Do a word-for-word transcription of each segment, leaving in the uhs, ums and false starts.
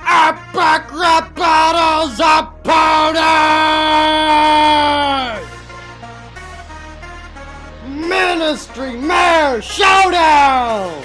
Epic Rap Battles opponent! Ministry Mayor Showdown!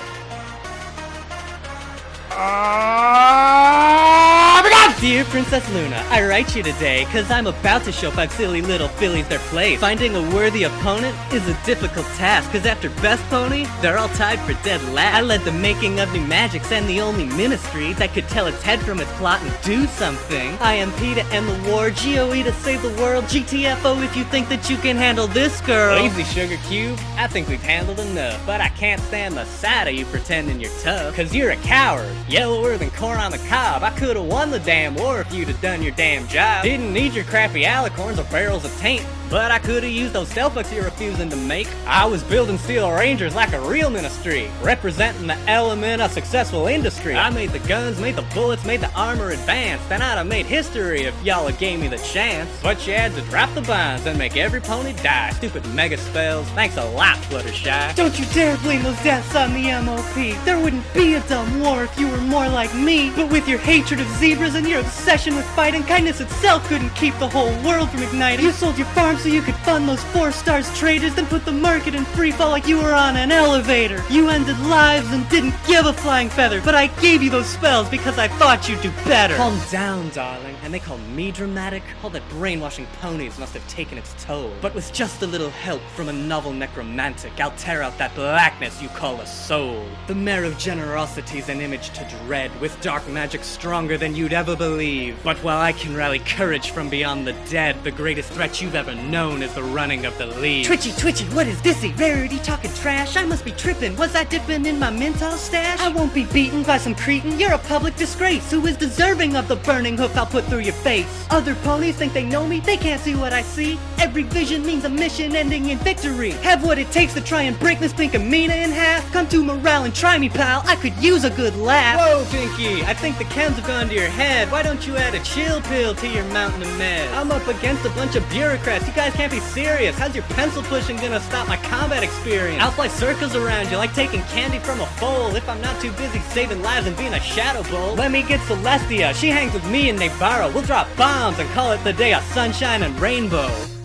Uh, begin! Dear Princess Luna, I write you today cause I'm about to show five silly little fillies their place. Finding a worthy opponent is a difficult task, cause after Best Pony, they're all tied for dead last. I led the making of new magics and the only ministry that could tell its head from its plot and do something. I M P to end the war, G O E to save the world, G T F O if you think that you can handle this girl. Lazy Sugar Cube, I think we've handled enough, but I can't stand the sight of you pretending you're tough, cause you're a coward, yellower than corn on the cob. I could've won the damn war if you'd have done your damn job. Didn't need your crappy alicorns or barrels of taint, but I could've used those stealth bucks you're refusing to make. I was building Steel Rangers like a real ministry, representing the element of successful industry. I made the guns, made the bullets, made the armor advanced, and I'd have made history if y'all had gave me the chance. But you had to drop the bombs and make every pony die. Stupid mega spells, thanks a lot, Fluttershy. Don't you dare blame those deaths on the M O P. There wouldn't be a dumb war if you were more like me. But with your hatred of zebras and your obsession with fighting, kindness itself couldn't keep the whole world from igniting. You sold your farm so you could fund those four stars traders, then put the market in free fall like you were on an elevator. You ended lives and didn't give a flying feather, but I gave you those spells because I thought you'd do better. Calm down, darling. And they call me dramatic? All that brainwashing ponies must have taken its toll. But with just a little help from a novel necromantic, I'll tear out that blackness you call a soul. The mare of generosity's an image to dread, with dark magic stronger than you'd ever believe. But while I can rally courage from beyond the dead, the greatest threat you've ever known is the running of the leaves. Twitchy, twitchy, what is thisy? Rarity talking trash? I must be tripping. Was I dipping in my mental stash? I won't be beaten by some cretin. You're a public disgrace who is deserving of the burning hoof I'll put through your face. Other ponies think they know me, they can't see what I see. Every vision means a mission ending in victory. Have what it takes to try and break Miss Pinkamena in half. Come to morale and try me, pal. I could use a good laugh. Whoa, Pinky, I think the chems have gone to your head. Why don't you add a chill pill to your mountain of meds? I'm up against a bunch of bureaucrats. You guys can't be serious. How's your pencil pushing gonna stop my combat experience? I'll fly circles around you like taking candy from a foal if I'm not too busy saving lives and being a shadow bowl. Let me get Celestia. She hangs with me and Nevarro. We'll drop bombs and call it the day of sunshine and rainbow.